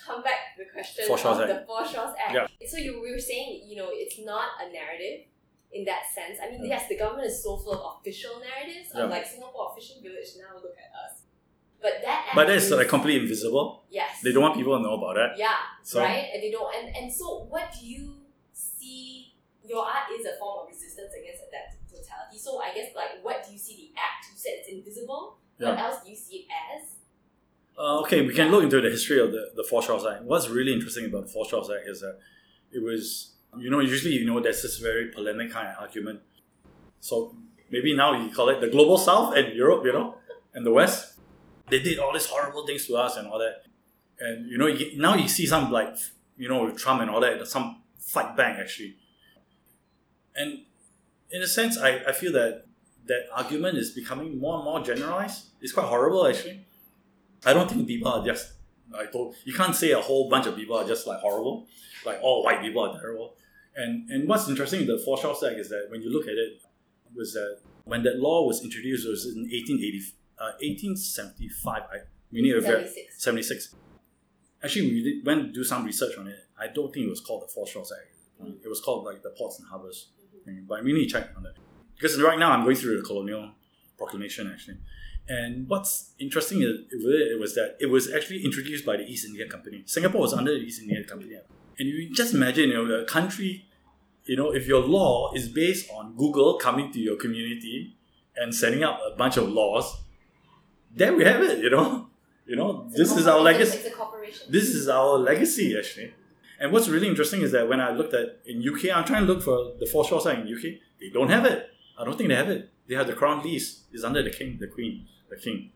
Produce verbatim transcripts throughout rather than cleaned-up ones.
come back to the question Foreshores of Act. the Foreshores Act. Yeah. So you we were saying, you know, it's not a narrative in that sense. I mean, Yeah. yes, the government is so full of official narratives Yeah. of like Singapore, a fishing village, now look at us. But that act But that's is, like completely invisible. yes. They don't want people to know about that. Yeah, So- right? And they don't. And, and so, what do you see? Your art is a form of resistance against that totality. So, I guess, like, what do you see the act? You said it's invisible. What Yeah. else do you see it as? Uh, okay, we can look into the history of the, the Foreshores Act. What's really interesting about the Foreshores Act is that it was, you know, usually, you know, there's this very polemic kind of argument. So maybe now you call it the global south and Europe, you know, and the West. They did all these horrible things to us and all that. And, you know, you, now you see some, like, you know, with Trump and all that, some fight back actually. And in a sense, I, I feel that that argument is becoming more and more generalized. It's quite horrible actually. I don't think people are just, I told, you can't say a whole bunch of people are just like horrible, like all white people are terrible. And and what's interesting in the Foreshores Act is that when you look at it, was that when that law was introduced, it was in eighteen eighty, uh, eighteen seventy-five, I mean, seventy-six. seventy-six. Actually, we did, went to do some research on it. I don't think it was called the Foreshores Act. It was called like the Ports and Harbours thing. But we need to check on that. Because right now I'm going through the Colonial Proclamation actually. And what's interesting is, it was that it was actually introduced by the East India Company. Singapore was under the East India Company. And you just imagine, you know, a country, you know, if your law is based on Google coming to your community and setting up a bunch of laws, there we have it, you know. You know, It's a this is our corporation. legacy. It's a corporation. This is our legacy actually. And what's really interesting is that when I looked at in U K, I'm trying to look for the Foreshores Act in U K. They don't have it. I don't think they have it. They have the Crown Lease. It's under the King, the Queen, the King.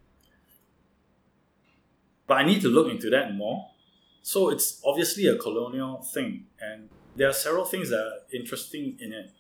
But I need to look into that more. So it's obviously a colonial thing, and there are several things that are interesting in it.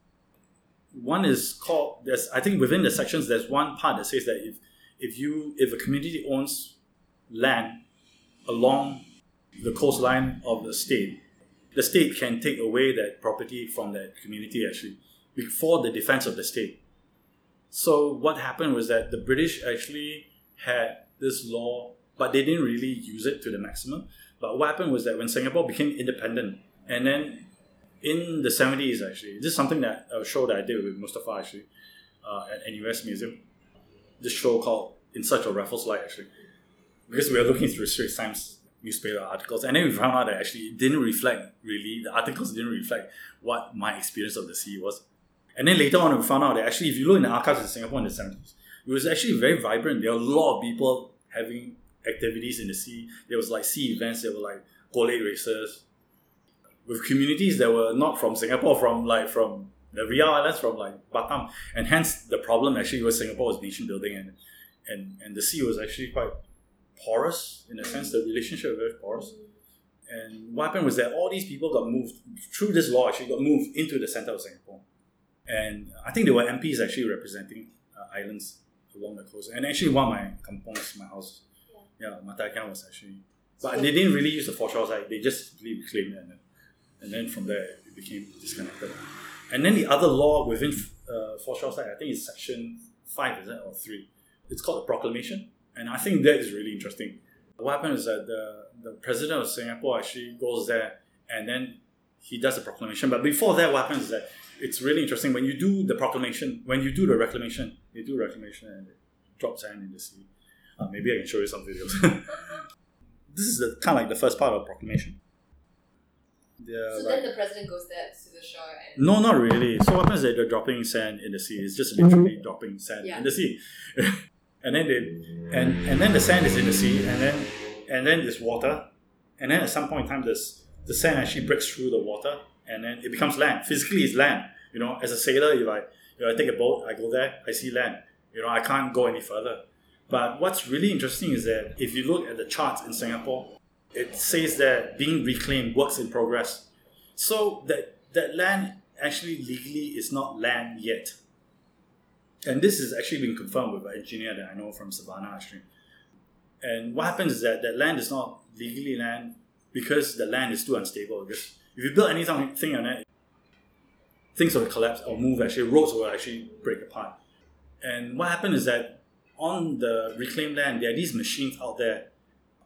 One is called, there's I think within the sections there's one part that says that if if you if a community owns land along the coastline of the state, the state can take away that property from that community actually before the defense of the state. So what happened was that the British actually had this law, but they didn't really use it to the maximum. But what happened was that when Singapore became independent, and then in the seventies actually, this is something that a show that I did with Mustafa actually uh, at N U S Museum. This show called In Search of Raffles Light actually, because we were looking through Straits Times newspaper articles, and then we found out that actually it didn't reflect really, the articles didn't reflect what my experience of the sea was. And then later on we found out that actually if you look in the archives in Singapore in the seventies, it was actually very vibrant. There were a lot of people having activities in the sea. There was like sea events, there were like golek races with communities that were not from Singapore, from like from the Riau Islands, from like Batam. And hence the problem actually was Singapore was nation building, and and, and the sea was actually quite porous in a sense. The relationship was very porous. And what happened was that all these people got moved through this law, actually got moved into the center of Singapore. And I think there were M Ps actually representing uh, islands along the coast. And actually one of my kampongs, my house, yeah, Mataikan was actually, but they didn't really use the Foreshores Act. They just simply reclaimed it, and then, and then from there it became disconnected. And then the other law within uh, Foreshores Act, I think it's section five, is it, or three? It's called the Proclamation, and I think that is really interesting. What happened is that the the president of Singapore actually goes there, and then he does the proclamation. But before that, what happens is that it's really interesting when you do the proclamation, when you do the reclamation, they do reclamation and they drop sand in the sea. Uh, maybe I can show you some videos. This is the kind of like the first part of proclamation. So like, then the president goes there to the shore and... no, not really. So what happens is that they're dropping sand in the sea. It's just literally dropping sand Yeah. in the sea. and then they and, and then the sand is in the sea, and then and then there's water. And then at some point in time this the sand actually breaks through the water, and then it becomes land. Physically it's land. You know, as a sailor, if I if I take a boat, I go there, I see land. You know, I can't go any further. But what's really interesting is that if you look at the charts in Singapore, it says that being reclaimed, works in progress. So that, that land actually legally is not land yet. And this has actually been confirmed with an engineer that I know from Savannah actually. And what happens is that that land is not legally land because the land is too unstable. Because if you build anything on it, things will collapse or move actually, roads will actually break apart. And what happened is that on the reclaimed land, there are these machines out there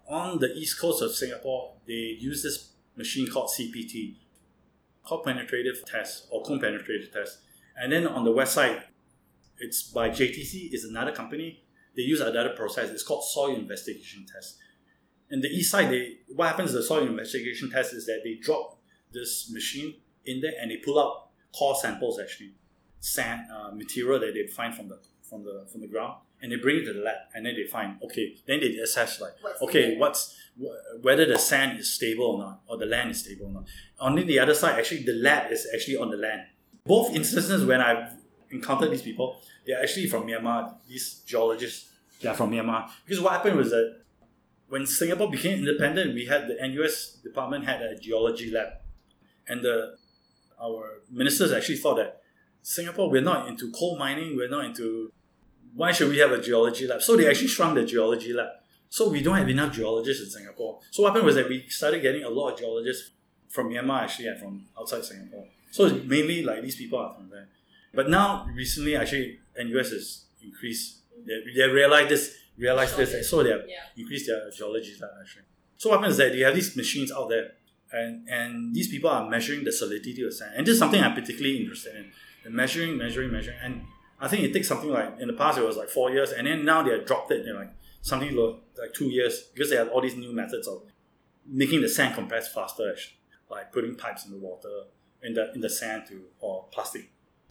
on the east coast of Singapore, they use this machine called C P T, called penetrative test or cone penetrative test. And then on the west side, it's by J T C, is another company. They use another process. It's called soil investigation test. And the east side, they what happens to the soil investigation test is that they drop this machine in there and they pull out core samples, actually, sand uh, material that they find from the from the from the ground, and they bring it to the lab, and then they find okay. Then they assess like What's okay, the what's wh- whether the sand is stable or not, or the land is stable or not. On the other side, actually, the lab is actually on the land. Both instances when I've encountered these people, they're actually from Myanmar. These geologists, they're from Myanmar. Because what happened was that when Singapore became independent, we had the N U S department had a geology lab, and the our ministers actually thought that Singapore, we're not into coal mining, we're not into, why should we have a geology lab? So they actually shrunk the geology lab. So we don't have enough geologists in Singapore. So what happened was that we started getting a lot of geologists from Myanmar actually and from outside Singapore. So it's mainly like these people are from there. But now recently actually N U S has increased, they, they realized this, realized this, and so they have Yeah. increased their geology lab actually. So what happens is that they have these machines out there, and, and these people are measuring the solidity of sand. And this is something I'm particularly interested in. They're measuring, measuring, measuring. And I think it takes something like, in the past it was like four years, and then now they have dropped it in like something like two years because they have all these new methods of making the sand compress faster, actually, like putting pipes in the water, in the in the sand to or plastic.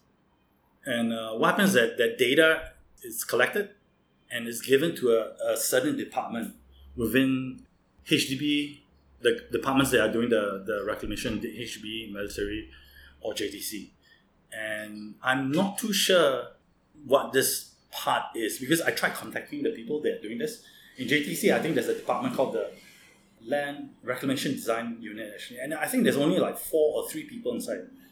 And uh, what happens is that that data is collected and is given to a, a certain department within H D B, the departments that are doing the, the reclamation, the H D B, military, or J T C. And I'm not too sure what this part is because I tried contacting the people that are doing this. In J T C, I think there's a department called the Land Reclamation Design Unit, actually. And I think there's only like four or three people inside.